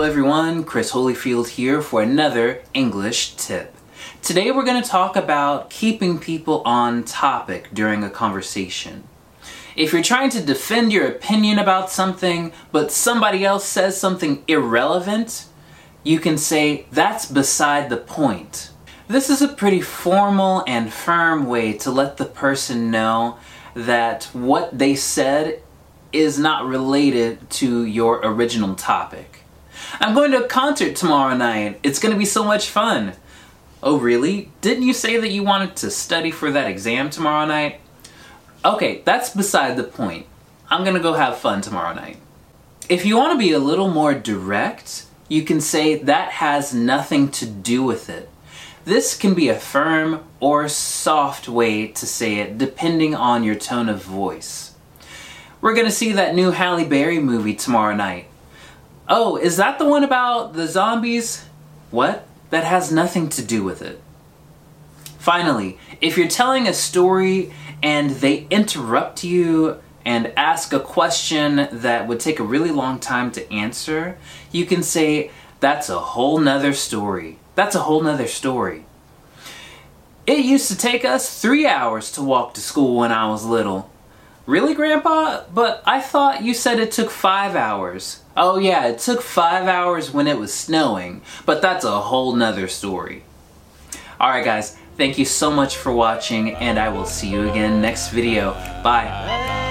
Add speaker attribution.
Speaker 1: Hello everyone, Chris Holyfield here for another English tip. Today we're going to talk about keeping people on topic during a conversation. If you're trying to defend your opinion about something, but somebody else says something irrelevant, you can say, "That's beside the point." This is a pretty formal and firm way to let the person know that what they said is not related to your original topic. I'm going to a concert tomorrow night. It's going to be so much fun. Oh, really? Didn't you say that you wanted to study for that exam tomorrow night? Okay, that's beside the point. I'm going to go have fun tomorrow night. If you want to be a little more direct, you can say that has nothing to do with it. This can be a firm or soft way to say it depending on your tone of voice. We're going to see that new Halle Berry movie tomorrow night. Oh, is that the one about the zombies? What? That has nothing to do with it. Finally, if you're telling a story and they interrupt you and ask a question that would take a really long time to answer, you can say, "That's a whole nother story. That's a whole nother story. It used to take us 3 hours to walk to school when I was little." "Really, Grandpa? But I thought you said it took 5 hours. "Oh yeah, it took 5 hours when it was snowing, but that's a whole nother story." Alright guys, thank you so much for watching, and I will see you again next video. Bye.